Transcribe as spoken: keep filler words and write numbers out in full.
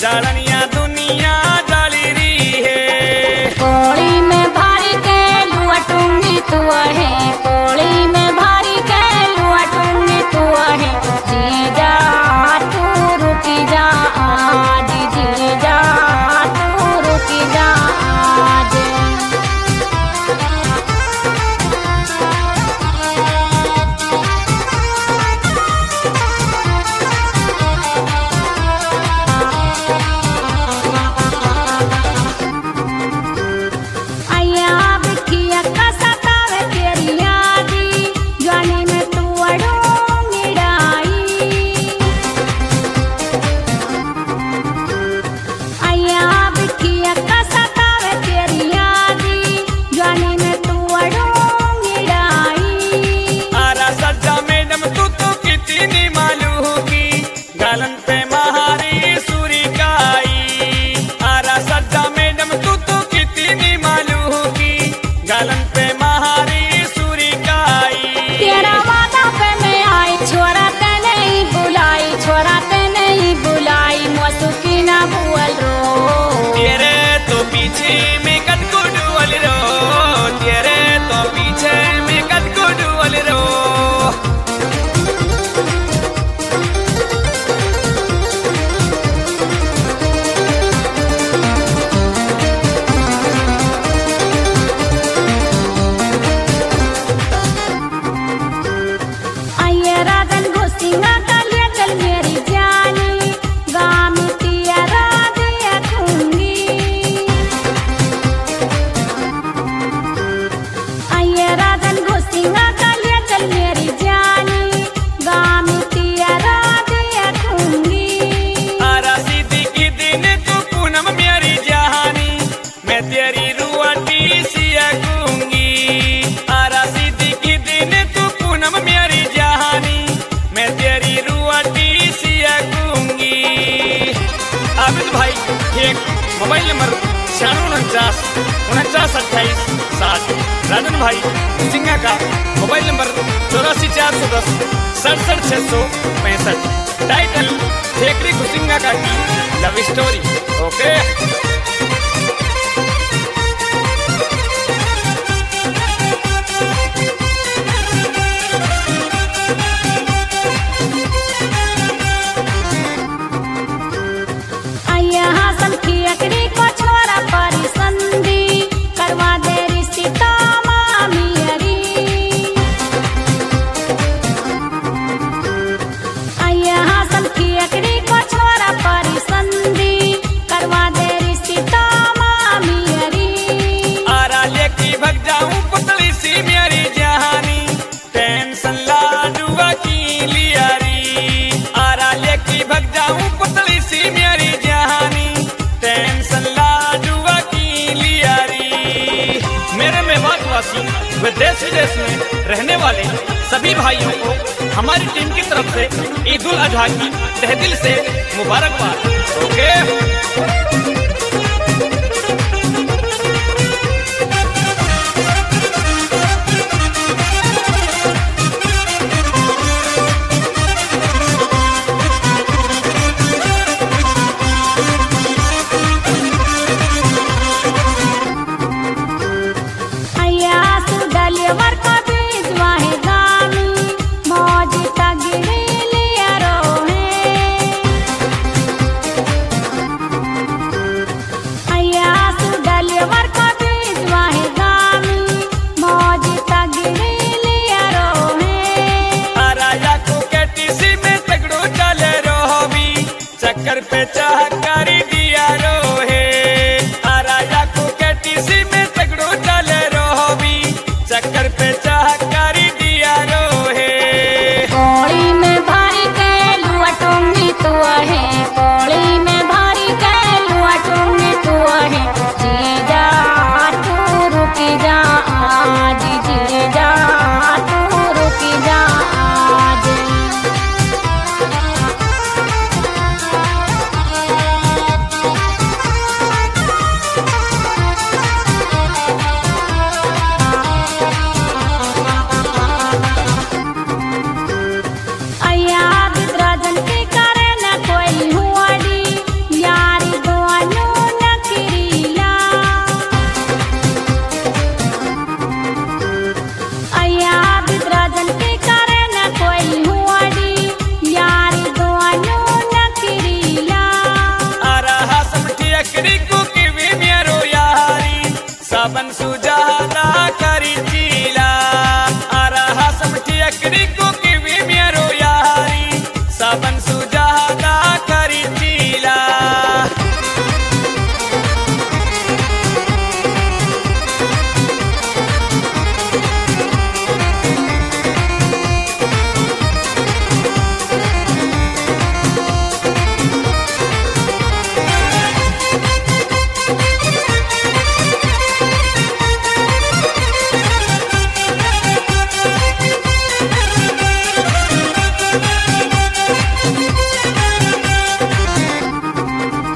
जालनिया दुनिया डाली रही है। कोड़ी में भारी के लुआ टूंगी तू है, कोड़ी में भारी के लुआ टूंगी तू है। जी जा तू रुकी जा आज, जी जा तू रुकी जा आज। मोबाइल नंबर छियानवे उनचास उनचास अट्ठाईस साठ। राजन भाई सिंगा का मोबाइल नंबर चौरासी चार सौ दस सड़सठ छः सौ पैंसठ। टाइटल ठेकरी कुसिंगा का की लव स्टोरी। ओके देश विदेश में रहने वाले सभी भाइयों को हमारी टीम की तरफ से ईद उल अजहा की तहे दिल से मुबारकबाद। ओके चक्कर पे चाह करी दिया रोहे, राजा को कैटीसी में तगड़ो चले रोहबी। चक्कर पे चाह करी दिया रोहे। कोड़ी में भारी के लुआ टूंगी तू है, कोड़ी में भारी के लुआ टूंगी तू है। जी जा तू रुकी जा आज, जी जा तू रुकी जा आज। अंशु